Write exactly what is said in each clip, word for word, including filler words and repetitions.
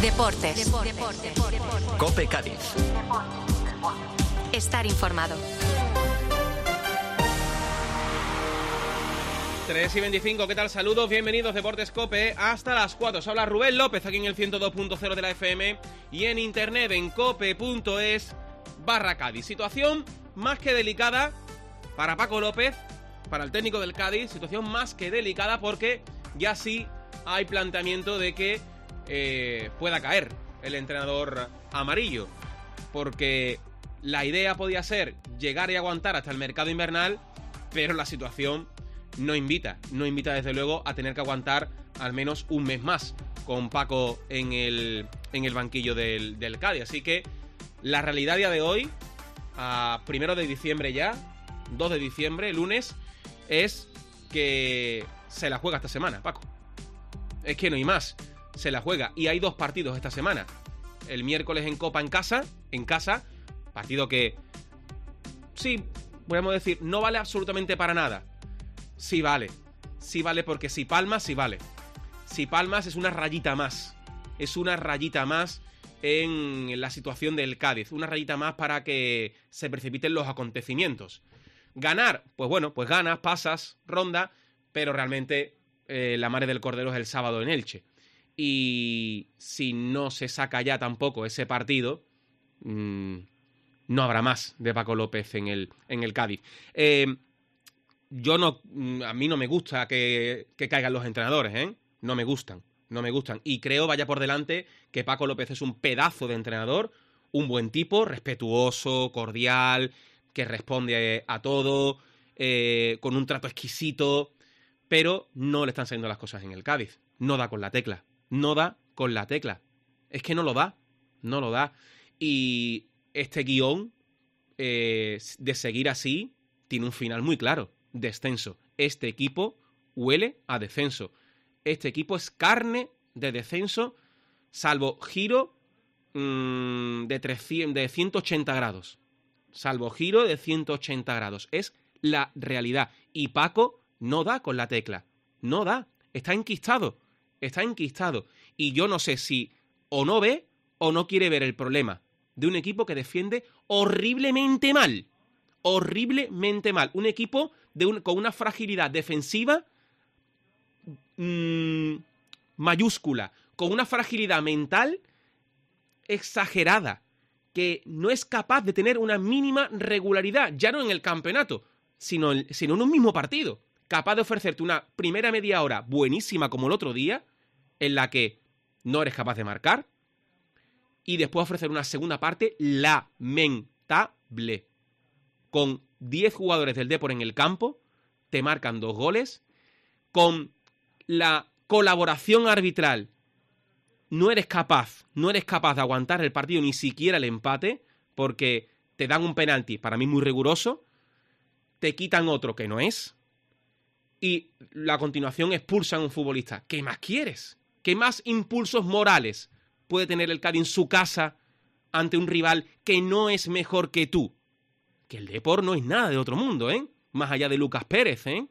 Deportes. Deportes. COPE Cádiz. Estar informado. tres y veinticinco, ¿qué tal? Saludos, bienvenidos Deportes COPE hasta las cuatro. Os habla Rubén López aquí en el ciento dos punto cero de la F M y en internet en cope.es barra Cádiz. Situación más que delicada para Paco López, para el técnico del Cádiz, situación más que delicada porque ya sí hay planteamiento de que eh, pueda caer el entrenador amarillo, porque la idea podía ser llegar y aguantar hasta el mercado invernal, pero la situación no invita, no invita desde luego a tener que aguantar al menos un mes más con Paco en el, en el banquillo del, del Cádiz. Así que la realidad a día de hoy, a primero de diciembre ya, dos de diciembre, lunes, es que se la juega esta semana, Paco. Es que no hay más, se la juega. Y hay dos partidos esta semana. El miércoles en Copa en casa, en casa, partido que, sí, podemos decir, no vale absolutamente para nada. Sí vale, sí vale porque si palmas, sí vale. Si palmas es una rayita más, es una rayita más en la situación del Cádiz, una rayita más para que se precipiten los acontecimientos. Ganar, pues bueno, pues ganas, pasas, ronda, pero realmente eh, la madre del cordero es el sábado en Elche. Y si no se saca ya tampoco ese partido, mmm, no habrá más de Paco López en el, en el Cádiz. Eh... Yo no, a mí no me gusta que, que caigan los entrenadores, ¿eh? No me gustan, no me gustan. Y creo, vaya por delante, que Paco López es un pedazo de entrenador, un buen tipo, respetuoso, cordial, que responde a todo, eh, con un trato exquisito, pero no le están saliendo las cosas en el Cádiz. No da con la tecla, no da con la tecla. Es que no lo da, no lo da. Y este guión eh, de seguir así tiene un final muy claro. Descenso. Este equipo huele a descenso. Este equipo es carne de descenso, salvo giro mmm, de, trescientos, de ciento ochenta grados. Salvo giro de ciento ochenta grados. Es la realidad. Y Paco no da con la tecla. No da. Está enquistado. Está enquistado. Y yo no sé si o no ve o no quiere ver el problema de un equipo que defiende horriblemente mal. Horriblemente mal. Un equipo de un, con una fragilidad defensiva mmm, mayúscula, con una fragilidad mental exagerada, que no es capaz de tener una mínima regularidad, ya no en el campeonato, sino, sino en un mismo partido. Capaz de ofrecerte una primera media hora buenísima como el otro día, en la que no eres capaz de marcar, y después ofrecer una segunda parte lamentable. Con diez jugadores del Depor en el campo, te marcan dos goles. Con la colaboración arbitral, no eres capaz, no eres capaz de aguantar el partido, ni siquiera el empate, porque te dan un penalti, para mí muy riguroso, te quitan otro que no es, y a continuación expulsan a un futbolista. ¿Qué más quieres? ¿Qué más impulsos morales puede tener el Cádiz en su casa ante un rival que no es mejor que tú? Que el Depor no es nada de otro mundo, ¿eh? Más allá de Lucas Pérez, ¿eh?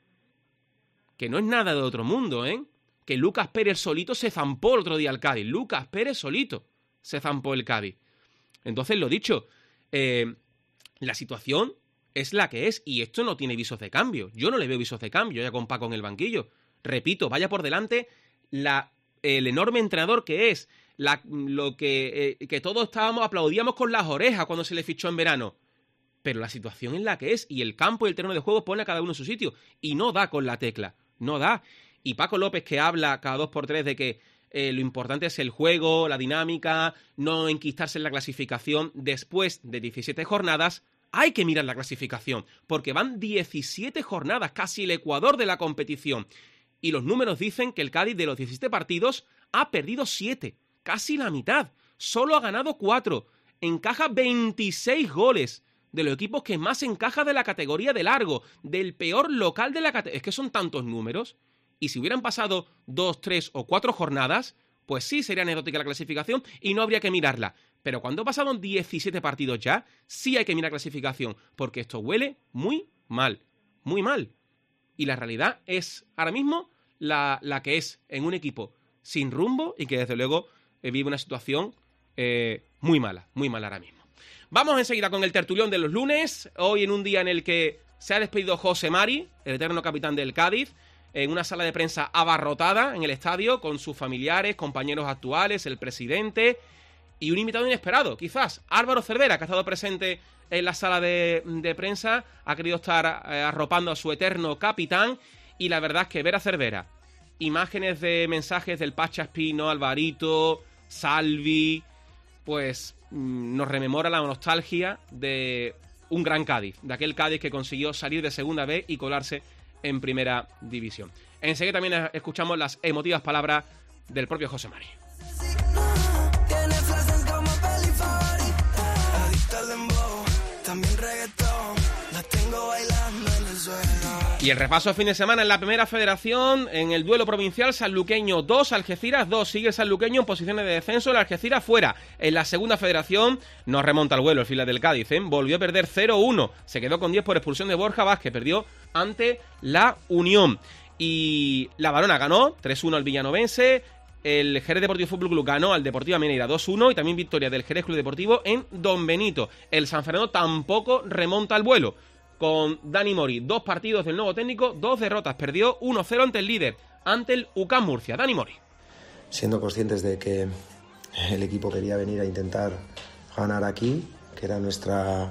Que no es nada de otro mundo, ¿eh? Que Lucas Pérez solito se zampó el otro día al Cádiz. Lucas Pérez solito se zampó el Cádiz. Entonces, lo dicho, eh, la situación es la que es y esto no tiene visos de cambio. Yo no le veo visos de cambio ya con Paco en el banquillo. Repito, vaya por delante la, el enorme entrenador que es, la, lo que, eh, que todos estábamos, aplaudíamos con las orejas cuando se le fichó en verano. Pero la situación es la que es y el campo y el terreno de juego pone a cada uno en su sitio y no da con la tecla, no da. Y Paco López, que habla cada dos por tres de que eh, lo importante es el juego, la dinámica, no enquistarse en la clasificación, después de diecisiete jornadas hay que mirar la clasificación, porque van diecisiete jornadas, casi el ecuador de la competición, y los números dicen que el Cádiz de los diecisiete partidos ha perdido siete, casi la mitad, solo ha ganado cuatro, encaja veintiséis goles, de los equipos que más encaja de la categoría de largo, del peor local de la categoría. Es que son tantos números, y si hubieran pasado dos, tres o cuatro jornadas, pues sí sería anecdótica la clasificación y no habría que mirarla. Pero cuando pasaron diecisiete partidos ya, sí hay que mirar la clasificación, porque esto huele muy mal, muy mal. Y la realidad es, ahora mismo, la, la que es en un equipo sin rumbo y que desde luego eh, vive una situación eh, muy mala, muy mala ahora mismo. Vamos enseguida con el tertulión de los lunes, hoy en un día en el que se ha despedido José Mari, el eterno capitán del Cádiz, en una sala de prensa abarrotada en el estadio, con sus familiares, compañeros actuales, el presidente y un invitado inesperado, quizás Álvaro Cervera, que ha estado presente en la sala de, de prensa, ha querido estar eh, arropando a su eterno capitán, y la verdad es que ver a Cervera, imágenes de mensajes del Pacha Espino, Alvarito, Salvi, pues mmm, nos rememora la nostalgia de un gran Cádiz, de aquel Cádiz que consiguió salir de segunda B y colarse en primera división. Enseguida también escuchamos las emotivas palabras del propio José Mari. Y el repaso de fin de semana en la primera federación, en el duelo provincial, Sanluqueño dos, Algeciras dos, sigue Sanluqueño en posiciones de descenso, el Algeciras fuera. En la segunda federación no remonta al vuelo el fila del Cádiz, ¿eh? Volvió a perder cero uno, se quedó con diez por expulsión de Borja Vázquez, perdió ante la Unión. Y la Varona ganó tres uno al Villanovense, el Jerez Deportivo Fútbol Club ganó al Deportiva Mineira dos uno y también victoria del Jerez Club Deportivo en Don Benito. El San Fernando tampoco remonta al vuelo, con Dani Mori, dos partidos del nuevo técnico, dos derrotas, perdió uno cero ante el líder, ante el U C A M Murcia. Dani Mori. Siendo conscientes de que el equipo quería venir a intentar ganar aquí, que era nuestra,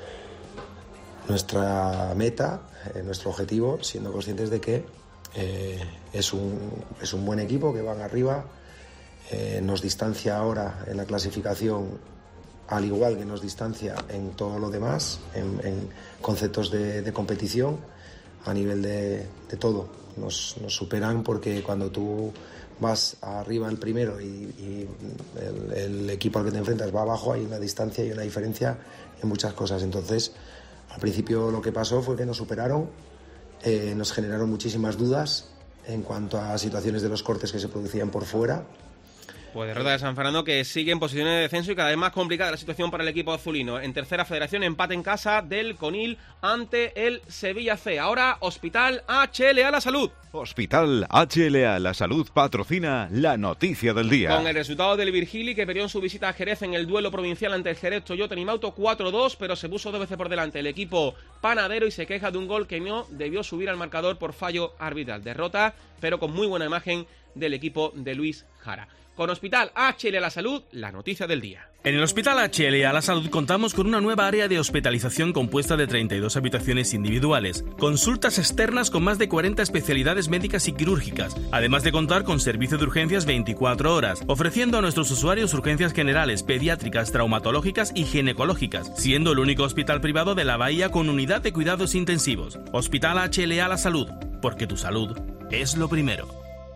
nuestra meta, eh, nuestro objetivo, siendo conscientes de que eh, es, un, es un buen equipo, que van arriba, eh, nos distancia ahora en la clasificación, al igual que nos distancia en todo lo demás, en, en conceptos de, de competición, a nivel de, de todo. Nos, nos superan porque cuando tú vas arriba el primero y, y el, el equipo al que te enfrentas va abajo, hay una distancia y una diferencia en muchas cosas. Entonces, al principio lo que pasó fue que nos superaron, eh, nos generaron muchísimas dudas en cuanto a situaciones de los cortes que se producían por fuera. Pues derrota de San Fernando, que sigue en posiciones de descenso y cada vez más complicada la situación para el equipo azulino. En tercera federación, empate en casa del Conil ante el Sevilla C. Ahora, Hospital H L A La Salud. Hospital H L A La Salud patrocina la noticia del día. Con el resultado del Virgili, que perdió en su visita a Jerez en el duelo provincial ante el Jerez Toyota Nimauto cuatro dos, pero se puso dos veces por delante el equipo panadero y se queja de un gol que no debió subir al marcador por fallo arbitral. Derrota, pero con muy buena imagen del equipo de Luis Jara. Con Hospital H L A La Salud, la noticia del día. En el Hospital H L A La Salud contamos con una nueva área de hospitalización compuesta de treinta y dos habitaciones individuales, consultas externas con más de cuarenta especialidades médicas y quirúrgicas, además de contar con servicio de urgencias veinticuatro horas, ofreciendo a nuestros usuarios urgencias generales, pediátricas, traumatológicas y ginecológicas, siendo el único hospital privado de la Bahía con unidad de cuidados intensivos. Hospital H L A La Salud, porque tu salud es lo primero.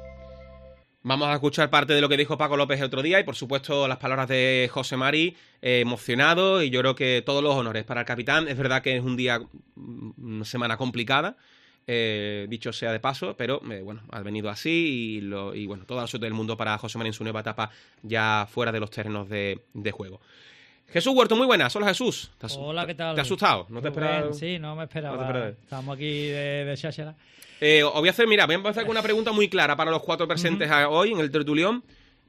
Vamos a escuchar parte de lo que dijo Paco López el otro día y, por supuesto, las palabras de José Mari, eh, emocionado, y yo creo que todos los honores para el capitán. Es verdad que es un día, una semana complicada, eh, dicho sea de paso, pero eh, bueno, ha venido así y, lo, y bueno, toda la suerte del mundo para José Mari en su nueva etapa ya fuera de los terrenos de, de juego. Jesús Huerto, muy buenas. Hola, Jesús. ¿Te Hola, ¿qué tal? ¿Te has asustado? ¿No te esperabas? Sí, no me esperaba. No te esperaba. Estamos aquí de, de cháchara. Eh, os voy a hacer, mira, voy a empezar con una pregunta muy clara para los cuatro presentes uh-huh. hoy en el tertulión.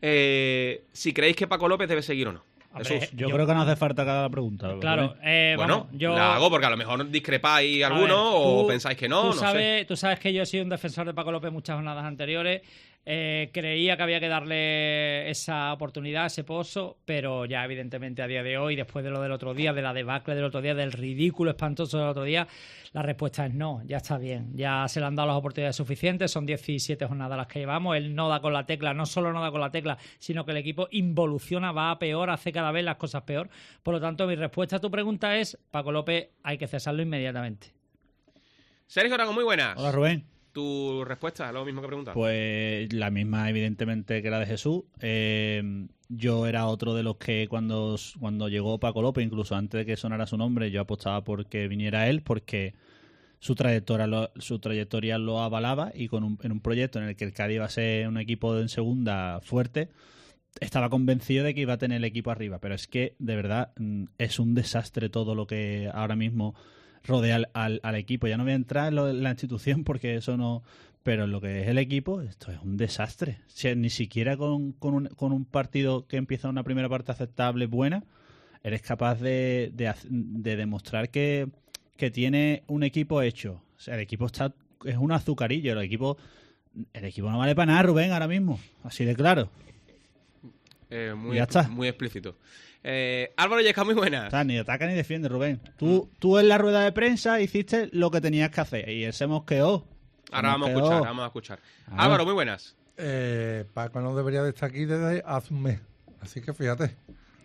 Eh, si creéis que Paco López debe seguir o no. Hombre, yo, yo creo que no hace falta cada pregunta. Claro, eh, bueno, vamos, yo... la hago porque a lo mejor discrepáis alguno ver, tú, o pensáis que no. Tú, no sabes, sé. tú sabes que yo he sido un defensor de Paco López muchas jornadas anteriores. Eh, creía que había que darle esa oportunidad, ese pozo, pero ya evidentemente a día de hoy, después de lo del otro día, de la debacle del otro día, del ridículo espantoso del otro día, la respuesta es no, ya está bien, ya se le han dado las oportunidades suficientes, son diecisiete jornadas las que llevamos, él no da con la tecla, no solo no da con la tecla, sino que el equipo involuciona, va a peor, hace cada vez las cosas peor. Por lo tanto, mi respuesta a tu pregunta es, Paco López hay que cesarlo inmediatamente. Sergio Arago, muy buenas. Hola, Rubén. ¿Tu respuesta? Lo mismo que preguntaba. Pues la misma, evidentemente, que la de Jesús. Eh, yo era otro de los que cuando, cuando llegó Paco López, incluso antes de que sonara su nombre, yo apostaba por que viniera él, porque su trayectoria lo, su trayectoria lo avalaba y con un, en un proyecto en el que el Cádiz iba a ser un equipo en segunda fuerte, estaba convencido de que iba a tener el equipo arriba. Pero es que, de verdad, es un desastre todo lo que ahora mismo rodea al, al, al equipo. Ya no voy a entrar en, lo, en la institución porque eso no, pero en lo que es el equipo, esto es un desastre. O sea, ni siquiera con, con, un, con un partido que empieza una primera parte aceptable, buena, eres capaz de, de, de demostrar que, que tiene un equipo hecho. O sea, el equipo está es un azucarillo. El equipo, el equipo no vale para nada, Rubén, ahora mismo. Así de claro. Eh, muy, ya está. Muy explícito. Eh, Álvaro Yesca, muy buenas. O sea, ni ataca ni defiende, Rubén. Tú, tú en la rueda de prensa hiciste lo que tenías que hacer y él se mosqueó. Ahora vamos a quedó. escuchar, vamos a escuchar. Ah. Álvaro, muy buenas. Eh, Paco no debería de estar aquí desde hace un mes. Así que fíjate.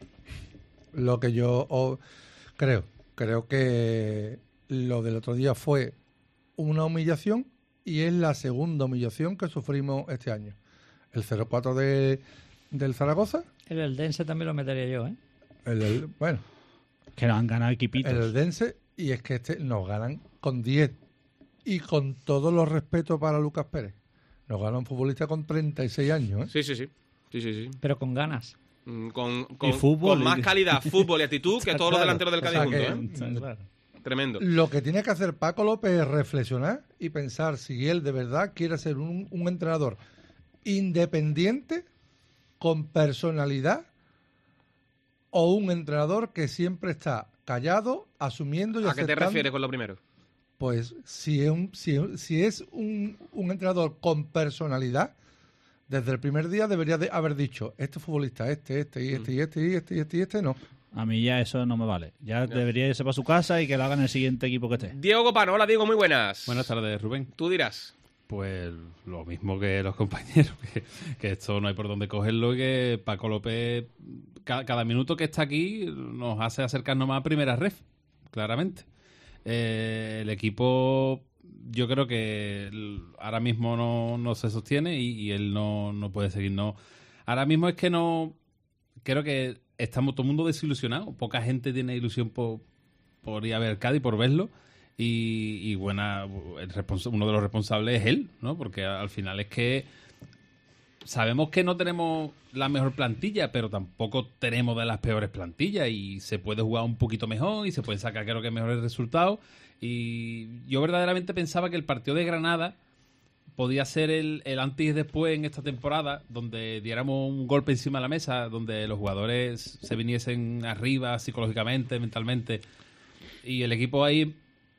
Lo que yo oh, creo. Creo que lo del otro día fue una humillación y es la segunda humillación que sufrimos este año. El cero cuatro de, del Zaragoza. El Eldense también lo metería yo, ¿eh? El, el, bueno. Que nos han ganado equipitos. El Eldense. Y es que este nos ganan con diez. Y con todos los respetos para Lucas Pérez. Nos gana un futbolista con treinta y seis años, ¿eh? Sí, sí, sí. sí, sí, sí. Pero con ganas. Mm, Con, con, Y fútbol, con más y- calidad, fútbol y actitud que todos los Claro, delanteros del o Cádiz sea juntos, que- ¿eh? Claro. Tremendo. Lo que tiene que hacer Paco López es reflexionar y pensar si él de verdad quiere ser un, un entrenador independiente, con personalidad, o un entrenador que siempre está callado, asumiendo y ¿A qué te aceptando. refieres con lo primero? Pues si es un, si, si es un, un entrenador con personalidad, desde el primer día debería de haber dicho, este futbolista, este, este, y este, y este, y este, y este, y este, no. A mí ya eso no me vale. Ya debería irse para su casa y que lo hagan el siguiente equipo que esté. Diego Copano, hola Diego, muy buenas. Buenas tardes, Rubén. Tú dirás. Pues lo mismo que los compañeros, que, que esto no hay por dónde cogerlo y que Paco López, ca- cada minuto que está aquí, nos hace acercarnos más a primera ref, claramente. Eh, el equipo, yo creo que el- ahora mismo no, no se sostiene y, y él no, no puede seguir. No. Ahora mismo es que no, creo que estamos todo el mundo desilusionado. Poca gente tiene ilusión por, por ir a ver Cádiz, por verlo. Y, y buena, el respons- uno de los responsables es él, ¿no? Porque al final es que sabemos que no tenemos la mejor plantilla, pero tampoco tenemos de las peores plantillas y se puede jugar un poquito mejor y se puede sacar, creo que, mejores resultados. Y yo verdaderamente pensaba que el partido de Granada podía ser el, el antes y después en esta temporada, donde diéramos un golpe encima de la mesa, donde los jugadores se viniesen arriba psicológicamente, mentalmente, y el equipo ahí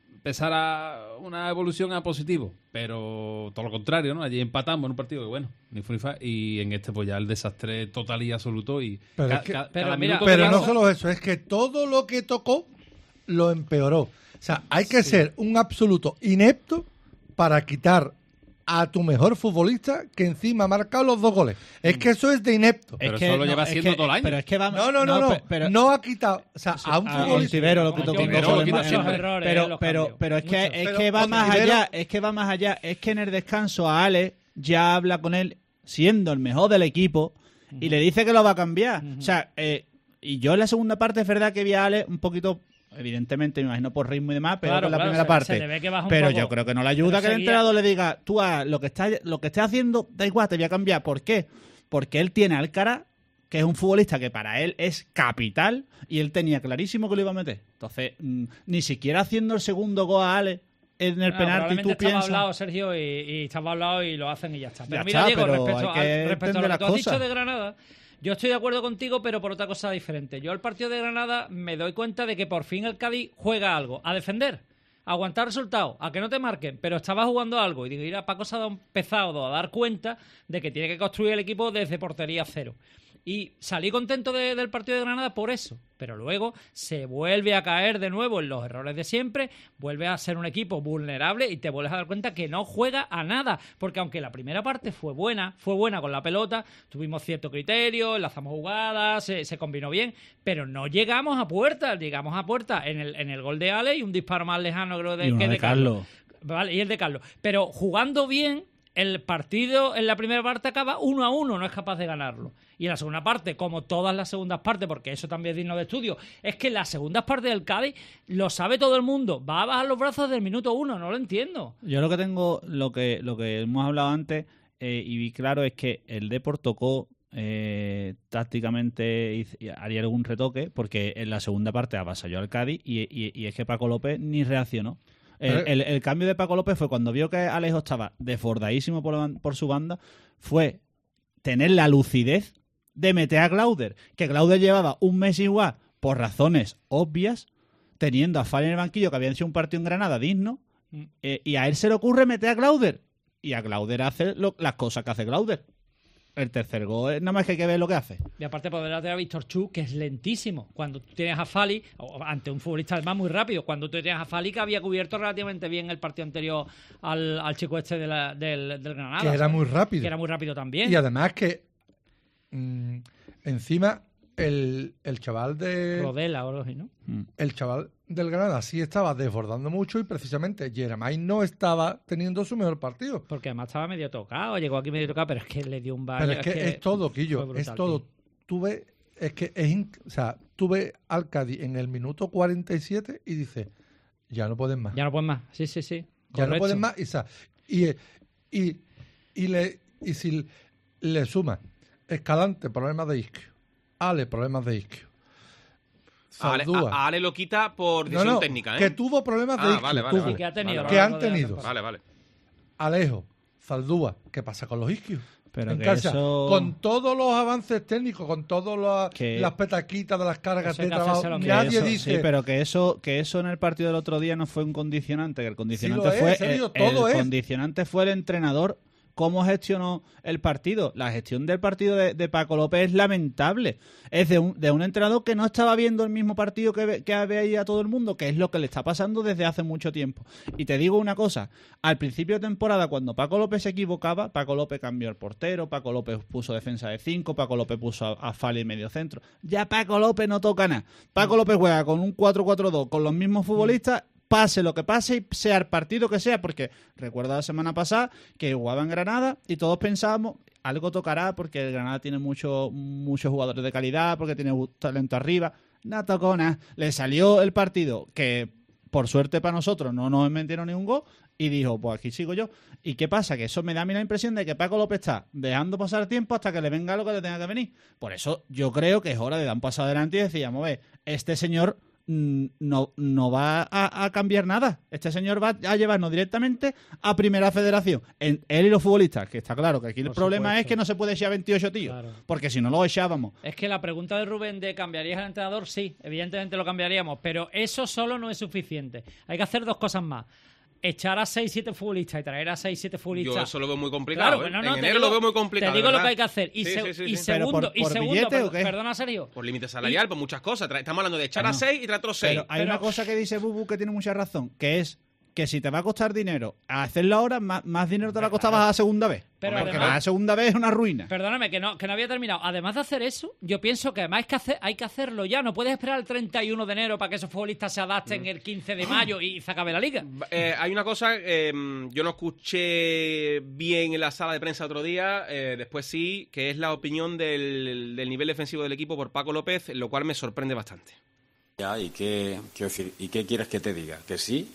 empezara una evolución a positivo, pero todo lo contrario, ¿no? Allí empatamos en un partido que, bueno, ni fu ni fa, y en este pues ya el desastre total y absoluto y Pero ca- es que- ca- pero cada mira, minuto que Pero no pasa- solo eso, es que todo lo que tocó lo empeoró. O sea, hay que ser un absoluto inepto para quitar a tu mejor futbolista que encima ha marcado los dos goles. Es que eso es de inepto. Pero eso lo lleva es haciendo que- todo el año. Pero es que vamos... No, no, no, no. pe- pero- no ha quitado. O sea, a un a futbolista. Ontivero lo Como quitó yo, con Ontivero dos lo goles quita más. siempre. errores, Pero, los pero, cambios. pero es que, Muchos. es Pero que va más Ontivero- allá, es que va más allá, es que en el descanso a Ale ya habla con él siendo el mejor del equipo y le dice que lo va a cambiar. O sea, eh, y yo en la segunda parte es verdad que vi a Ale un poquito, evidentemente, me imagino por ritmo y demás, pero Claro, en la claro, primera se- parte. se le ve que baja un pero poco. yo creo que no le ayuda Pero que el seguía- entrenador le diga, tú haz lo que estás lo que estés haciendo, da igual, te voy a cambiar. ¿Por qué? Porque él tiene a Alcaraz, que es un futbolista que para él es capital, y él tenía clarísimo que lo iba a meter. Entonces, mm, ni siquiera haciendo el segundo gol a Ale en el No, penalti, probablemente tú estaba piensas... hablado, Sergio, y, y estaba hablado y lo hacen y ya está. Pero Ya mira, está, Diego, pero respecto, hay que al- respecto a entender lo las que tú has dicho cosas. de Granada, yo estoy de acuerdo contigo, pero por otra cosa diferente. Yo al partido de Granada me doy cuenta de que por fin el Cádiz juega algo, a defender, a aguantar resultados, a que no te marquen, pero estaba jugando algo. Y digo, mira, Paco se ha dado- empezado a dar cuenta de que tiene que construir el equipo desde portería cero. Y salí contento de- del partido de Granada por eso. Pero luego se vuelve a caer de nuevo en los errores de siempre, vuelve a ser un equipo vulnerable y te vuelves a dar cuenta que no juega a nada. Porque aunque la primera parte fue buena, fue buena con la pelota, tuvimos cierto criterio, enlazamos jugadas, se, se combinó bien, pero no llegamos a puerta. Llegamos a puerta en el, en el gol de Ale y un disparo más lejano creo de, Y uno que de de Carlos. Carlos. Vale, y el de Carlos. Pero jugando bien, el partido en la primera parte acaba uno a uno, no es capaz de ganarlo. Y en la segunda parte, como todas las segundas partes, porque eso también es digno de estudio, es que en las segundas partes del Cádiz lo sabe todo el mundo. Va a bajar los brazos desde el minuto uno, no lo entiendo. Yo lo que tengo, lo que lo que hemos hablado antes, eh, y vi claro, es que el Depor tocó eh, tácticamente y, y haría algún retoque, porque en la segunda parte avasalló al Cádiz y, y, y es que Paco López ni reaccionó. El, Pero- el- el cambio de Paco López fue cuando vio que Alejo estaba desbordadísimo por, la ban- por su banda, fue tener la lucidez de meter a Glauder, que Glauder llevaba un mes igual por razones obvias, teniendo a Fali en el banquillo, que habían sido un partido en Granada digno, eh, y a él se le ocurre meter a Glauder, y a Glauder hace lo- las cosas que hace Glauder. El tercer gol es nada más que hay que ver lo que hace. Y aparte por delante a Víctor Chu, que es lentísimo. Cuando tú tienes a Fali, o ante un futbolista además muy rápido, cuando tú tienes a Fali que había cubierto relativamente bien el partido anterior al, al chico este de la- del, del Granada. Que era ¿sabes? muy rápido. Que era muy rápido también. Y además que mm, encima el, el chaval de Rodela o algo así, ¿no? el chaval del Granada sí estaba desbordando mucho y precisamente Jeremai no estaba teniendo su mejor partido. Porque además estaba medio tocado, llegó aquí medio tocado, pero es que le dio un baño. Pero es que es, todo, Quillo, fue brutal, es todo. tío. Tuve, es que es, in- o sea, tuve al Cádiz en el minuto cuarenta y siete y dice, ya no pueden más. Ya no pueden más, sí, sí, sí. Ya no Correcto. pueden más. Y, o sea, y, y, y, le, y si le suma Escalante, problemas de isquio, Ale, problemas de isquio, A Ale, Zaldúa. a- a Ale lo quita por No, decisión no, técnica, ¿eh? que tuvo problemas de Ah, isquio. vale, vale, tuvo. vale. Y que ha tenido. Vale, Que vale. han a lo largo de la tenido. temporada. Vale, vale. Alejo, Zaldúa, ¿qué pasa con los isquios? Pero En que casa, eso... con todos los avances técnicos, con todas las, Que- las petaquitas de las cargas Eso hay de que trabajo, hacérselo Que nadie eso- dice... Sí, pero que eso, que eso en el partido del otro día no fue un condicionante, que el condicionante Sí lo es, fue Sergio, el, todo el es. condicionante fue el entrenador. ¿Cómo gestionó el partido? La gestión del partido de, de Paco López es lamentable. Es de un, de un entrenador que no estaba viendo el mismo partido que, ve- que veía todo el mundo, que es lo que le está pasando desde hace mucho tiempo. Y te digo una cosa, al principio de temporada, cuando Paco López se equivocaba, Paco López cambió el portero, Paco López puso defensa de cinco, Paco López puso a, a Fali en medio centro. Ya Paco López no toca nada. Paco López juega con un cuatro cuatro dos, con los mismos futbolistas, pase lo que pase y sea el partido que sea, porque recuerda la semana pasada que jugaba en Granada y todos pensábamos algo tocará porque el Granada tiene mucho, muchos jugadores de calidad, porque tiene talento arriba. No tocó nada. Le salió el partido que, por suerte para nosotros, no nos metieron ni un gol y dijo, pues aquí sigo yo. ¿Y qué pasa? Que eso me da a mí la impresión de que Paco López está dejando pasar tiempo hasta que le venga lo que le tenga que venir. Por eso yo creo que es hora de dar un paso adelante y decir, vamos a ver, este señor no, no va a, a cambiar nada. Este señor va a llevarnos directamente a Primera Federación. En, él y los futbolistas, que está claro que aquí el Por problema supuesto. es que no se puede echar veintiocho tíos, Claro. porque si no lo echábamos. Es que la pregunta de Rubén de ¿cambiarías al entrenador? Sí, evidentemente lo cambiaríamos, pero eso solo no es suficiente. Hay que hacer dos cosas más. Echar a seis siete futbolistas y traer a seis siete futbolistas. Yo eso lo veo muy complicado. Claro, ¿eh? no, no, en te enero digo- lo veo muy complicado. Te digo de lo que verdad. hay que hacer. Y, Sí, se- sí, sí, y sí. Pero segundo, por- y por segundo billete, per- ¿o qué? perdona, Sergio. Por límite salarial, por muchas cosas. Tra- Estamos hablando de echar Ah, a no. seis y traer otros seis. Pero hay Pero- una cosa que dice Bubu que tiene mucha razón, que es que si te va a costar dinero a hacerlo ahora, más, más dinero te va a costar a la segunda vez. Pero Porque además- la segunda vez es una ruina. Perdóname, que no, que no había terminado. Además de hacer eso, yo pienso que además hay que, hacer, hay que hacerlo ya. No puedes esperar el treinta y uno de enero para que esos futbolistas se adapten el quince de mayo y se acabe la liga. Eh, hay una cosa, eh, yo no escuché bien en la sala de prensa otro día, eh, después sí, que es la opinión del, del nivel defensivo del equipo por Paco López, lo cual me sorprende bastante. Ya, ¿y qué, quiero decir, ¿y qué quieres que te diga? ¿Que sí?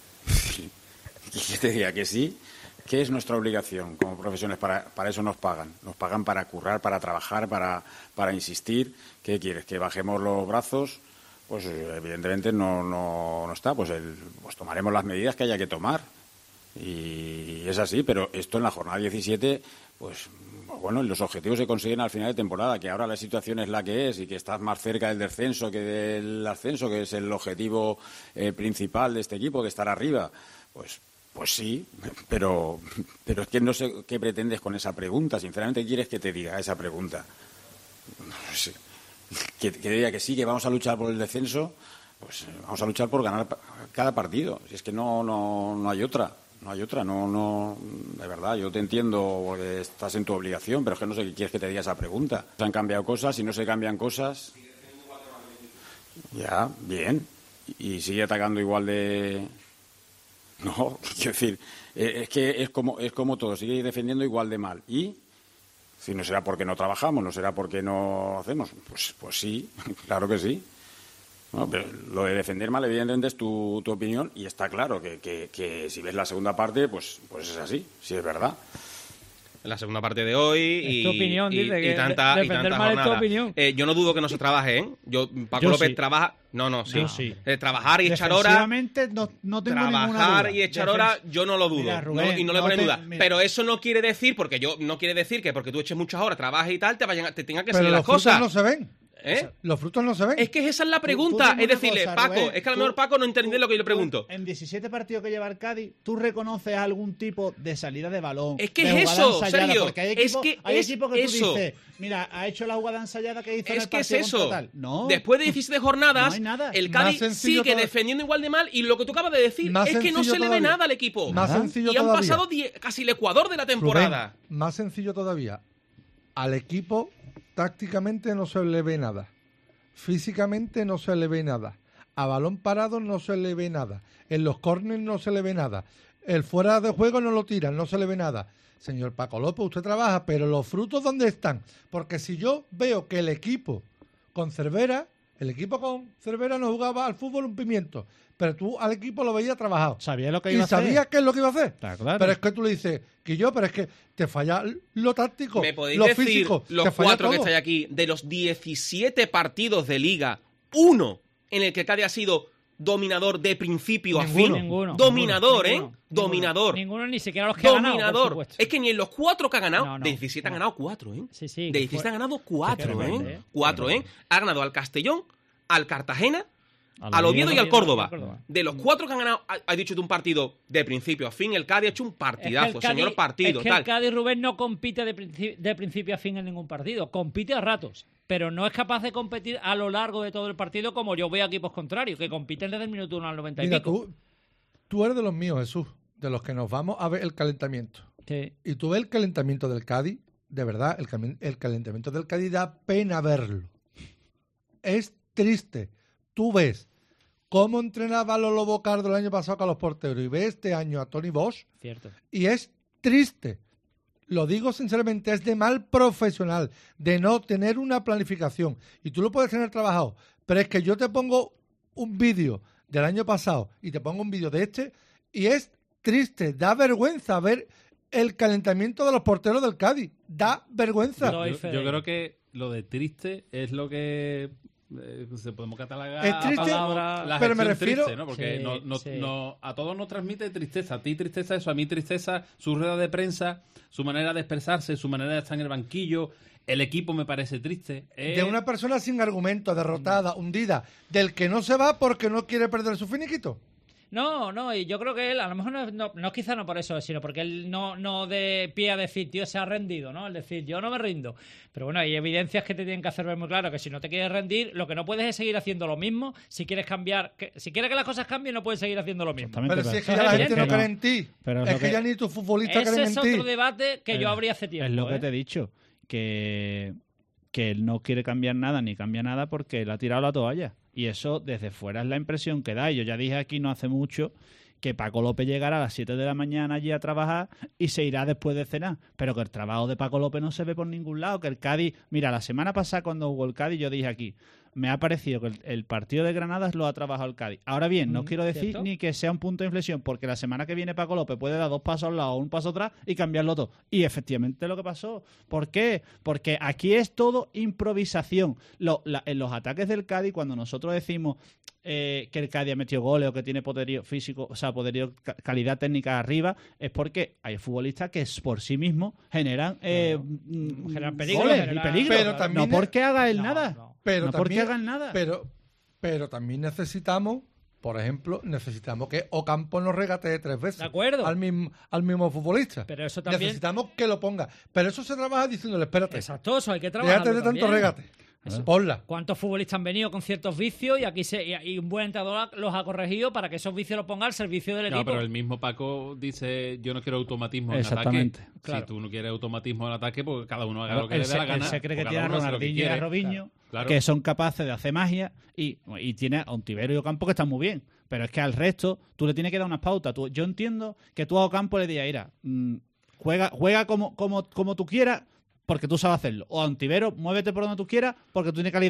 ¿Que te diga que sí? ¿Qué es nuestra obligación como profesionales? Para, para eso nos pagan. Nos pagan para currar, para trabajar, para, para insistir. ¿Qué quieres? ¿Que bajemos los brazos? Pues evidentemente no, no, no está. Pues, el, pues tomaremos las medidas que haya que tomar. Y es así, pero esto en la jornada diecisiete, pues bueno, los objetivos se consiguen al final de temporada, que ahora la situación es la que es y que estás más cerca del descenso que del ascenso, que es el objetivo eh, principal de este equipo, que estar arriba. Pues Pues sí, pero, pero es que no sé qué pretendes con esa pregunta. Sinceramente, ¿qué quieres que te diga esa pregunta? No sé. Que, que diga que sí, que vamos a luchar por el descenso, pues vamos a luchar por ganar pa- cada partido. Si es que no, no, no hay otra, no hay otra, no, no, de verdad, yo te entiendo porque estás en tu obligación, pero es que no sé qué quieres que te diga esa pregunta. Se han cambiado cosas, si no se cambian cosas, ya, bien, y sigue atacando igual de... No, quiero decir, eh, es que es como es como todo, sigue defendiendo igual de mal. ¿Y? Si no será porque no trabajamos, no será porque no hacemos. Pues, pues sí, claro que sí. No, pero lo de defender mal, evidentemente, es tu, tu opinión y está claro que, que, que si ves la segunda parte, pues, pues es así, sí es verdad. en la segunda parte de hoy y, Es tu opinión, y, dice, y que tanta, y defender tanta mal es tu jornada. opinión. Eh, yo no dudo que no se trabaje, ¿eh? Yo, Paco Yo López sí. trabaja... No, no, sí. Yo sí. Eh, trabajar y echar horas... Defensivamente no, no tengo ninguna duda. Trabajar y echar Defen- horas, yo no lo dudo. Mira, Rubén, no- y no le no pone te- duda. mira. Pero eso no quiere decir, porque yo no quiere decir que porque tú eches muchas horas, trabajes y tal, te vayan a- te tengan que Pero salir los las frutos cosas. no se ven. ¿Eh? Los frutos no se ven. Es que esa es la Tú- tú pregunta. dime Es una decirle, cosa, Paco, Rubén, es que a lo tú- mejor Paco no entiende tú- lo que yo le tú, pregunto. En diecisiete partidos que lleva el Cádiz, ¿tú reconoces algún tipo de salida de balón? Es que de es jugada eso, ensayada? Sergio. Porque hay Es equipos, que hay es equipos que tú eso. dices, mira, ha hecho la jugada ensayada que hizo en Es el que es partido eso. contra tal. No. Después de diecisiete jornadas, No hay nada. el Más Cádiz sencillo sigue toda- defendiendo igual de mal. Y lo que tú acabas de decir Más es que no sencillo se le ve todavía. nada al equipo. Más sencillo y han todavía. pasado die- casi el Ecuador de la temporada. Rubén, más sencillo todavía. Al equipo tácticamente no se le ve nada. Físicamente no se le ve nada. A balón parado no se le ve nada. En los córneres no se le ve nada. El fuera de juego no lo tiran, no se le ve nada. Señor Paco López, usted trabaja, pero los frutos ¿dónde están? Porque si yo veo que el equipo con Cervera, el equipo con Cervera no jugaba al fútbol un pimiento, pero tú al equipo lo veías trabajado. Sabía lo que Y iba a hacer. sabías qué es lo que iba a hacer. Está claro. Pero es que tú le dices, que yo, pero es que te falla lo táctico, ¿Me podéis lo decir físico, los te falla cuatro que todo. estáis aquí, de los diecisiete partidos de Liga, uno en el que Cádiz ha sido dominador de principio a Ninguno. fin? Ninguno. Dominador, ninguno, ¿eh? ninguno. Dominador. Ninguno, ni siquiera los que ha ganado, por Dominador. supuesto. Es que ni en los cuatro que ha ganado, No, no, de diecisiete han no. ganado cuatro, ¿eh? Sí, sí. De que diecisiete fue- han ganado cuatro, que ¿eh? tremendo, ¿eh? Cuatro, ¿eh? Ha ganado al Castellón, al Cartagena, Al al Oviedo y al Oviedo, Córdoba. al Córdoba. De los cuatro que han ganado, ha- has dicho tú un partido de principio a fin, el Cádiz ha hecho un Es que partidazo, el Cádiz- señor partido, es que tal. el Cádiz, Rubén, no compite de, princi- de principio a fin en ningún partido. Compite a ratos, pero no es capaz de competir a lo largo de todo el partido como yo veo a equipos contrarios, que compiten desde el minuto uno al noventa y Mira, pico. tú, tú eres de los míos, Jesús, de los que nos vamos a ver el calentamiento. Sí. Y tú ves el calentamiento del Cádiz, de verdad, el, cami- el calentamiento del Cádiz da pena verlo. Es triste. Tú ves cómo entrenaba a Lolo Bocardo el año pasado con los porteros y ves este año a Tony Bosch Cierto. y es triste. Lo digo sinceramente, es de mal profesional, de no tener una planificación. Y tú lo puedes tener trabajado, pero es que yo te pongo un vídeo del año pasado y te pongo un vídeo de este y es triste, da vergüenza ver el calentamiento de los porteros del Cádiz. Da vergüenza. Doy Yo, fe yo de creo ello. que lo de triste es lo que eh, se podemos catalogar Es a triste, palabra- la pero me gestión refiero- triste, ¿no? Porque Sí, no- no- sí. no- a todos nos transmite tristeza. A ti tristeza eso, a mí tristeza, su rueda de prensa, su manera de expresarse, su manera de estar en el banquillo. El equipo me parece triste. Eh, De una persona sin argumento, derrotada, hundida, del que no se va porque no quiere perder su finiquito. No, no, y yo creo que él, a lo mejor no, no, no quizá no por eso, sino porque él no, no de pie a decir, tío, se ha rendido, ¿no? Es decir, yo no me rindo. Pero bueno, hay evidencias que te tienen que hacer ver muy claro que si no te quieres rendir, lo que no puedes es seguir haciendo lo mismo. Si quieres cambiar, que, si quieres que las cosas cambien, no puedes seguir haciendo lo mismo. Exactamente, Pero si es que eso ya es la gente no evidente. cree en ti. Pero es es lo que, que- ya ni tus futbolistas Ese creen es en ti. otro debate que yo Eh, abrí hace tiempo. Es lo que ¿eh? te he dicho, que, que él no quiere cambiar nada ni cambia nada porque él ha tirado la toalla. Y eso desde fuera es la impresión que da. Y yo ya dije aquí no hace mucho que Paco López llegará a las siete de la mañana allí a trabajar y se irá después de cenar. Pero que el trabajo de Paco López no se ve por ningún lado, que el Cádiz... Mira, la semana pasada cuando jugó el Cádiz yo dije aquí, me ha parecido que el, el partido de Granada lo ha trabajado el Cádiz. Ahora bien, no Mm, quiero decir ¿cierto? ni que sea un punto de inflexión, porque la semana que viene Paco López puede dar dos pasos al lado o un paso atrás y cambiarlo todo. Y efectivamente lo que pasó. ¿Por qué? Porque aquí es todo improvisación. Lo- la- en los ataques del Cádiz, cuando nosotros decimos eh, que el Cádiz ha metido goles o que tiene poderío físico, o sea, poderío, ca- calidad técnica arriba, es porque hay futbolistas que es- por sí mismos generan, eh, mm, Generan peligro, goles generan- y peligro. Pero también no porque haga él No, nada. no. Pero no también, porque hagan nada. Pero, pero también necesitamos, por ejemplo, necesitamos que Ocampo nos regatee tres veces. De acuerdo. Al mismo, al mismo futbolista. Pero eso también- Necesitamos que lo ponga. Pero eso se trabaja diciéndole, espérate, Exacto, eso hay que trabajar. déjate de tanto regate. Ponla. ¿Cuántos futbolistas han venido con ciertos vicios y aquí se, y, y un buen entrenador los ha corregido para que esos vicios los ponga al servicio del No, equipo? pero el mismo Paco dice, yo no quiero automatismo en ataque. Exactamente. Claro. Si tú no quieres automatismo en ataque, pues cada uno haga Claro, lo que él le dé se, la él gana. se cree que o cada tiene a uno hace lo que Ronaldinho y a quiere. Robinho, Claro. que son capaces de hacer magia, y, y tiene a Ontivero y Ocampo que están muy bien. Pero es que al resto tú le tienes que dar unas pautas. Tú- yo entiendo que tú a Ocampo le digas, mira, mm, juega, juega como, como, como tú quieras porque tú sabes hacerlo. O a Ontivero, muévete por donde tú quieras porque tú tienes calidad.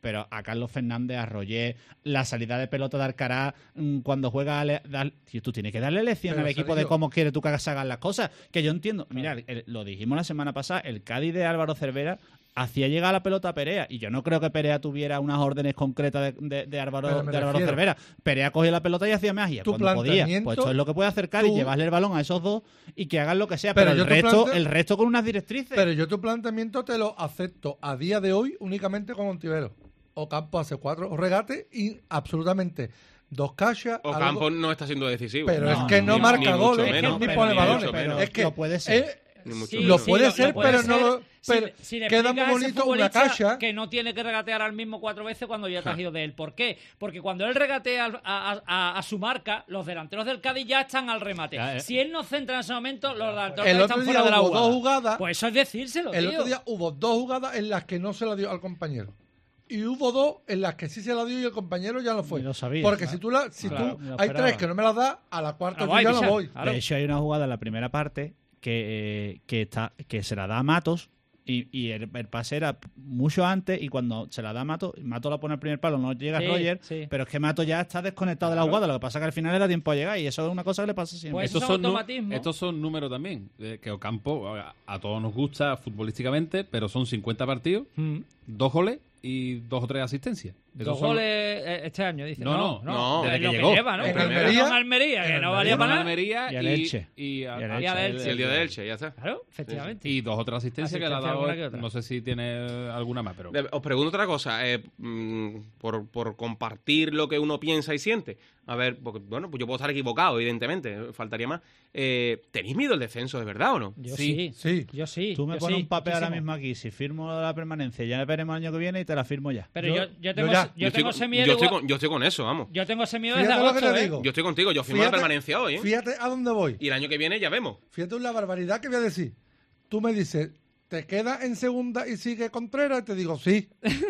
pero a Carlos Fernández, a Roger, la salida de pelota de Alcaraz, mmm, cuando juega... Ale, da, tío, tú tienes que darle lección Pero, al equipo Sergio, de cómo quieres tú que se hagan las cosas. Que yo entiendo... Mira, el, lo dijimos la semana pasada, el Cádiz de Álvaro Cervera hacía llegar la pelota a Perea, y yo no creo que Perea tuviera unas órdenes concretas de, de, de Álvaro, de Álvaro Cervera. Perea cogía la pelota y hacía magia cuando podía. Pues esto es lo que puede hacer Cádiz, tú, llevarle el balón a esos dos y que hagan lo que sea, pero, pero el, resto, plante... el resto con unas directrices. Pero yo tu planteamiento te lo acepto a día de hoy únicamente con Ontiveros. Ocampo hace cuatro regates y absolutamente dos cachas. Ocampo algo... no está siendo decisivo. Pero no, es que no, ni, marca ni goles, menos, ni pero, pone ni balones. Pero es que lo puede ser. Eh, Sí, lo sí, puede lo, ser, lo puede pero ser. no lo... Pero si, si queda muy bonito una cacha. Que no tiene que regatear al mismo cuatro veces cuando ya te has ido de él. ¿Por qué? Porque cuando él regatea a, a, a, a su marca, los delanteros del Cádiz ya están al remate. Ya, eh. Si él no centra en ese momento, los delanteros el están otro fuera día de la hubo jugada. dos jugadas. Pues eso es decírselo, El tío. otro día hubo dos jugadas en las que no se la dio al compañero. Y hubo dos en las que sí se la dio y el compañero ya no fue. Lo sabía, Porque claro. si tú, la, si claro, tú hay tres que no me las das, a la cuarta no yo ya no voy. De hecho, hay una jugada en la primera parte que, eh, que, está, que se la da a Matos. Y, y el, el pase era mucho antes, y cuando se la da a Mato, Mato la pone al primer palo, no llega sí, Roger, sí. pero es que Mato ya está desconectado claro. de la jugada. Lo que pasa es que al final le da tiempo a llegar, y eso es una cosa que le pasa siempre. Pues estos, son son estos son números también, eh, que Ocampo a, a todos nos gusta futbolísticamente, pero son cincuenta partidos, mm. dos goles y dos o tres asistencias. Dos son... goles este año, dice. No, no, no, no desde que lo llegó. Que lleva, ¿no? En Almería, Almería, en Almería, que no valía para nada. Almería y al Elche. Y, y, a, y, al Elche. y el día de Elche, ya está. Claro, efectivamente. Y dos o tres asistencias que le ha dado. Que no sé si tiene alguna más, pero... Os pregunto otra cosa, eh, mm, por, por compartir lo que uno piensa y siente. A ver, porque, bueno, pues yo puedo estar equivocado, evidentemente, faltaría más. Eh, ¿Tenéis miedo al descenso, de verdad o no? Yo sí, sí. Yo sí. Tú me yo pones sí, un papel muchísimo. ahora mismo aquí, si firmo la permanencia, ya veremos el año que viene y te la firmo ya. Pero yo, yo, yo tengo, yo ya. yo Yo tengo estoy, ese miedo. yo, estoy igual- con, yo estoy con eso, vamos. Yo tengo ese miedo desde Fíjate lo que agosto, te ¿eh? digo. Yo estoy contigo, yo firmo la permanencia hoy, ¿eh? Fíjate a dónde voy. Y el año que viene ya vemos. Fíjate la barbaridad que voy a decir. Tú me dices, ¿te quedas en segunda y sigue Contreras? Y te digo, sí.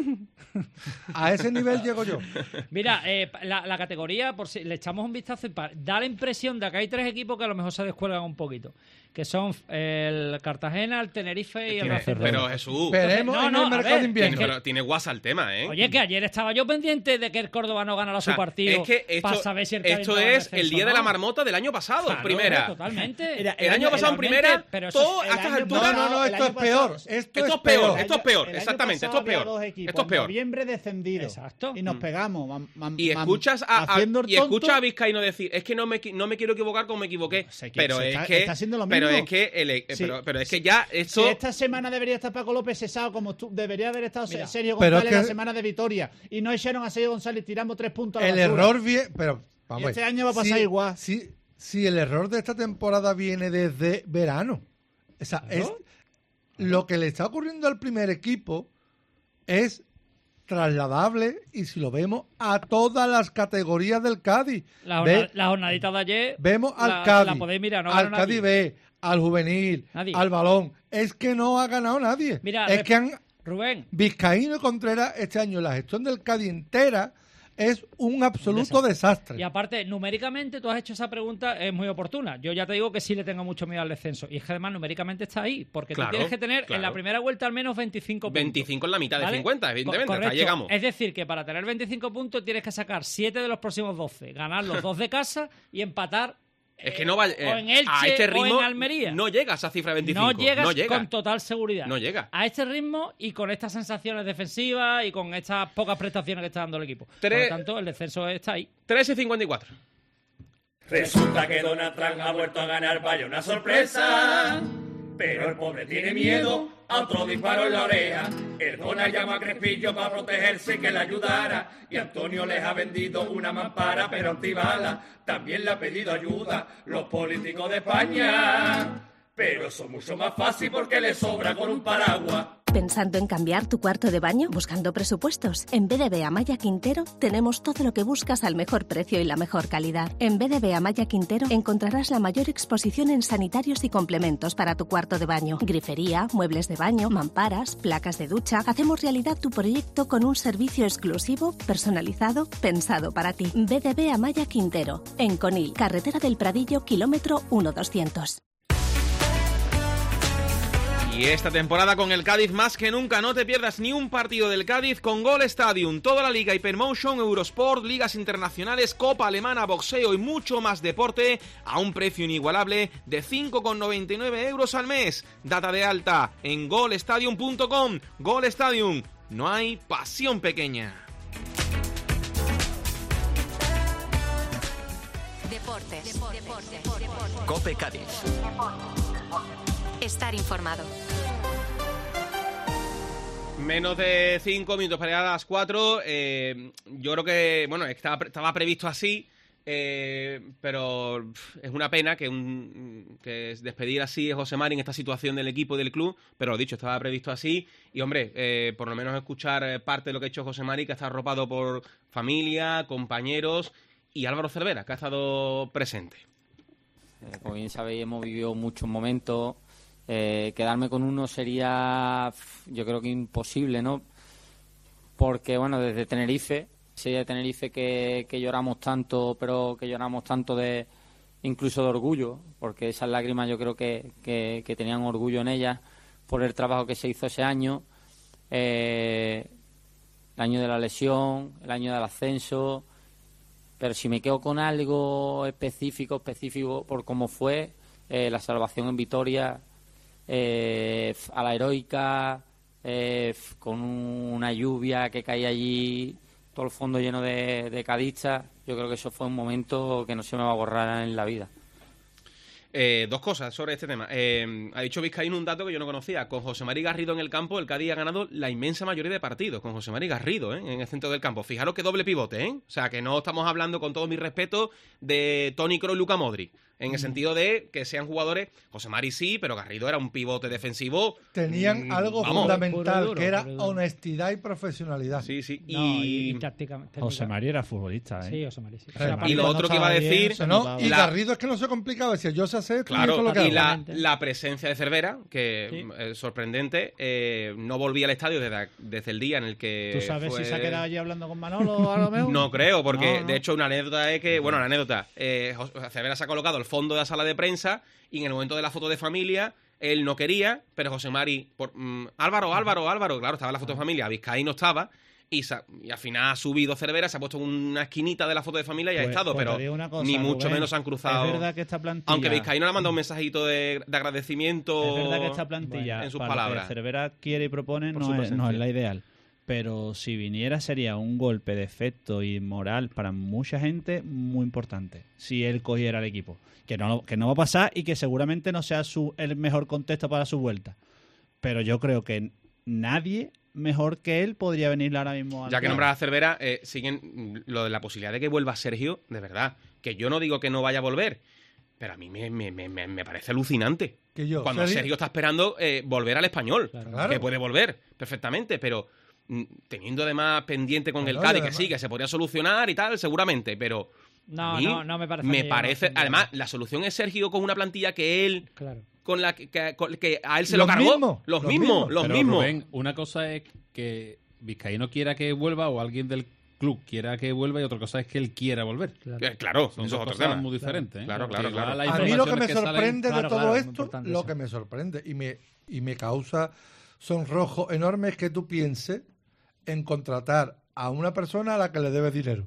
A ese nivel llego yo. Mira, eh, la, la categoría, por si le echamos un vistazo, pa- da la impresión de que hay tres equipos que a lo mejor se descuelgan un poquito. Que son el Cartagena, el Tenerife y el Racing. Pero Jesús, Veremos no, en no, el a mercado ver, de invierno. tiene, pero tiene guasa el tema, ¿eh? Oye, que ayer estaba yo pendiente de que el Córdoba no ganara O sea, su partido es que esto, para saber si el Cádiz esto estaba en es el descenso día o de no. la marmota del año pasado, Claro, primera. Totalmente. Era- El año pasado en Realmente, primera, pero eso todo es- a el estas año alturas. No, no, no, el esto año es peor. pasado- Esto, Esto es es peor, peor. esto es peor, El año exactamente, pasado esto es peor. había dos equipos, Esto es peor. En noviembre descendido. Exacto. Y nos pegamos. mam- mam- Y mam- escuchas a, a- haciendo el y escuchas tonto. a Vizcaíno decir, es que no me, qui- no me quiero equivocar como me equivoqué. No, sé que pero se es está- que está haciendo lo pero mismo. es que el- eh, Sí. pero, pero es que ya esto Si esta semana debería estar Paco López cesado, como tú, debería haber estado Mira, Sergio pero González es que- la semana de Vitoria. Y no echaron a Sergio González, tiramos tres puntos a la El basura. error viene... Pero, vamos Y este a ver. año va a pasar Si- igual. Si, si el error de esta temporada viene desde verano. O sea, Claro. es, lo que le está ocurriendo al primer equipo es trasladable, y si lo vemos, a todas las categorías del Cádiz. La, Ve- jornada, la jornadita de ayer. Vemos al la, Cádiz, La podéis mirar, no al ganó Cádiz nadie. B, al juvenil, Nadie. al balón. Es que no ha ganado nadie. Mira, es Re- que han Rubén, Vizcaíno y Contreras este año, la gestión del Cádiz entera es un absoluto desastre. y aparte, numéricamente, tú has hecho esa pregunta, es muy oportuna. Yo ya te digo que sí le tengo mucho miedo al descenso. Y es que además numéricamente está ahí. Porque Claro, tú tienes que tener claro. en la primera vuelta al menos veinticinco puntos. veinticinco en la mitad de ¿Vale? cincuenta, evidentemente, Co- hasta correcto. ahí llegamos. Es decir, que para tener veinticinco puntos tienes que sacar siete de los próximos doce, ganar los dos de casa y empatar Es que no va o en Elche a este ritmo o en Almería. no llega a esa cifra de veinticinco. No llegas no llega. con total seguridad. No llega. A este ritmo y con estas sensaciones defensivas y con estas pocas prestaciones que está dando el equipo. Tres- Por lo tanto, el descenso está ahí. trece y cincuenta y cuatro. Resulta que Donald Trump ha vuelto a ganar, vaya una sorpresa. Pero el pobre tiene miedo a otro disparo en la oreja. El Donald llama a Crespillo para protegerse y que le ayudara. Y Antonio les ha vendido una mampara, pero antibala. También le ha pedido ayuda los políticos de España. Pero eso es mucho más fácil porque le sobra con un paraguas. ¿Pensando en cambiar tu cuarto de baño? ¿Buscando presupuestos? En B D B Amaya Quintero tenemos todo lo que buscas al mejor precio y la mejor calidad. En B D B Amaya Quintero encontrarás la mayor exposición en sanitarios y complementos para tu cuarto de baño. Grifería, muebles de baño, mamparas, placas de ducha. Hacemos realidad tu proyecto con un servicio exclusivo, personalizado, pensado para ti. B D B Amaya Quintero, en Conil, carretera del Pradillo, kilómetro uno doscientos. Y esta temporada con el Cádiz más que nunca, no te pierdas ni un partido del Cádiz con Gol Stadium, toda la Liga Hypermotion, Eurosport, ligas internacionales, Copa Alemana, boxeo y mucho más deporte a un precio inigualable de cinco con noventa y nueve euros al mes. Data de alta en gol stadium punto com. Gol Stadium, no hay pasión pequeña. Deportes. Deportes. Deportes. Cope Cádiz. Estar informado. Menos de cinco minutos para llegar a las cuatro. Eh, yo creo que, bueno, estaba, estaba previsto así, eh, pero pff, es una pena que, un, que despedir así a José Mari en esta situación del equipo y del club, pero lo dicho, estaba previsto así. Y, hombre, eh, por lo menos escuchar parte de lo que ha hecho José Mari, que está arropado por familia, compañeros, y Álvaro Cervera, que ha estado presente. Eh, como bien sabéis, hemos vivido muchos momentos. Eh, quedarme con uno sería, yo creo que imposible, ¿no? Porque, bueno, desde Tenerife, sí, de Tenerife que, que lloramos tanto, pero que lloramos tanto de incluso de orgullo, porque esas lágrimas yo creo que, que, que tenían orgullo en ellas por el trabajo que se hizo ese año, eh, el año de la lesión, el año del ascenso, pero si me quedo con algo específico, específico por cómo fue, eh, la salvación en Vitoria, Eh, a la heroica, eh, con una lluvia que caía allí, todo el fondo lleno de, de cadistas. Yo creo que eso fue un momento que no se me va a borrar en la vida. Eh, dos cosas sobre este tema. Eh, ha dicho Vizcaíno un dato que yo no conocía. Con José Mari Garrido en el campo, el Cádiz ha ganado la inmensa mayoría de partidos. Con José Mari Garrido, ¿eh? En el centro del campo. Fijaros que doble pivote, ¿eh? O sea, que no estamos hablando, con todo mi respeto, de Toni Kroos y Luka Modric. En el sentido de que sean jugadores... José Mari sí, pero Garrido era un pivote defensivo. Tenían mmm, algo vamos, fundamental, duro, que era duro. honestidad y profesionalidad. Sí, sí. Y, No, y, y tácticamente. José Mari era futbolista, ¿eh? Sí, José Mari. Sí. O sea, y lo otro que iba a decir... Bien, ¿no? Y la... Garrido es que no se complicaba, decía, yo sé hacer esto Claro, y esto es lo que y hago. la, la presencia de Cervera, que Sí. es sorprendente, eh, no volvía al estadio desde, desde el día en el que ¿Tú sabes fue... si se ha quedado allí hablando con Manolo a lo mejor? No creo, porque No, no. de hecho una anécdota es que, bueno, la anécdota, eh, Cervera se ha colocado al fondo de la sala de prensa y en el momento de la foto de familia él no quería, pero José Mari, por, mm, Álvaro, Álvaro, Álvaro, claro, estaba en la foto de familia, Vizcaíno estaba, y, sa- y al final ha subido Cervera, se ha puesto en una esquinita de la foto de familia y ha Pues- estado, pues pero te digo una cosa, ni mucho Rubén, menos han cruzado. Es verdad que esta plantilla... Aunque Vizcaíno le ha mandado un mensajito de, de agradecimiento Es verdad que esta plantilla, en sus para lo palabras. que Cervera quiere y propone, Por no su es, no presencia. es la ideal. Pero si viniera sería un golpe de efecto y moral para mucha gente muy importante. Si él cogiera el equipo. Que no, que no va a pasar y que seguramente no sea su, el mejor contexto para su vuelta. Pero yo creo que nadie mejor que él podría venirle ahora mismo al Ya que Cádiz. nombras a Cervera, eh, siguen lo de la posibilidad de que vuelva Sergio, de verdad. Que yo no digo que no vaya a volver, pero a mí me, me, me, me parece alucinante. Que yo, Cuando Sergio- Sergio está esperando eh, volver al Español, Claro. que puede volver perfectamente, pero mm, teniendo además pendiente con Claro, el Cádiz, y que además- sí, que se podría solucionar y tal, seguramente, pero... No, a mí no, no me parece. Me a mí parece... una Además, la solución es Sergio con una plantilla que él... Claro. Con la que, que- con- que a él se Los lo cargó. mismos, los los mismos, mismos. los Pero, mismos. Rubén, una cosa es que Vizcaíno quiera que vuelva o alguien del club quiera que vuelva y otra cosa es que él quiera volver. Eh, claro, Son eso es dos otro cosas tema. muy diferentes. ¿eh? Claro, claro, Porque claro. igual las A mí lo que informaciones me salen- sorprende Claro, de todo claro, es muy esto, importante lo eso. que me sorprende y me, y me causa sonrojo enorme es que tú pienses en contratar a una persona a la que le debes dinero.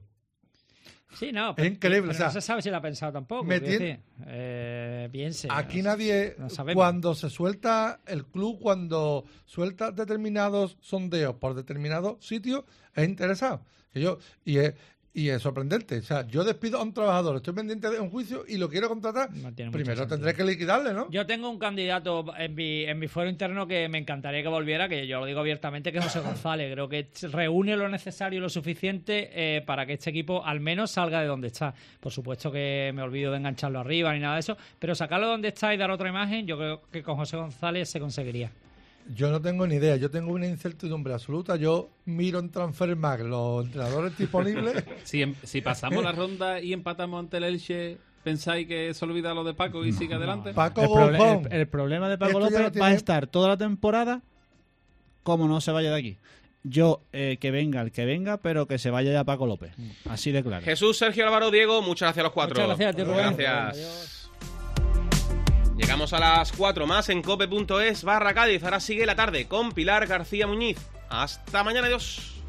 Sí, no. Es pero- increíble, pero o sea, no se sabe si lo ha pensado tampoco. me quiero tiene- decir, eh, piense. Aquí no, nadie, no sabemos. cuando se suelta el club, cuando suelta determinados sondeos por determinados sitios, es interesado. Que yo, y es, y es sorprendente. O sea, yo despido a un trabajador, estoy pendiente de un juicio y lo quiero contratar. No tiene mucho Primero sentido. tendré que liquidarle, ¿no? Yo tengo un candidato en mi, en mi fuero interno que me encantaría que volviera, que yo lo digo abiertamente, que es José González. Creo que reúne lo necesario y lo suficiente eh, para que este equipo al menos salga de donde está. Por supuesto que me olvido de engancharlo arriba ni nada de eso, pero sacarlo de donde está y dar otra imagen, yo creo que con José González se conseguiría. Yo no tengo ni idea, yo tengo una incertidumbre absoluta. Yo miro en Transfermarkt los entrenadores disponibles. Si, em- si pasamos la ronda y empatamos ante el Elche, ¿pensáis que se olvida lo de Paco y sigue adelante? Paco El, proble- Bombón. el- el problema de Paco Esto ya López no va a tiene- estar toda la temporada como no se vaya de aquí. Yo, eh, que venga el que venga, pero que se vaya ya Paco López. Así de claro. Jesús, Sergio, Álvaro, Diego, muchas gracias a los cuatro. Muchas gracias a ti, Rubén. Gracias. Adiós. Llegamos a las cuatro más en cope punto es barra Cádiz. Ahora sigue la tarde con Pilar García Muñiz. Hasta mañana, adiós.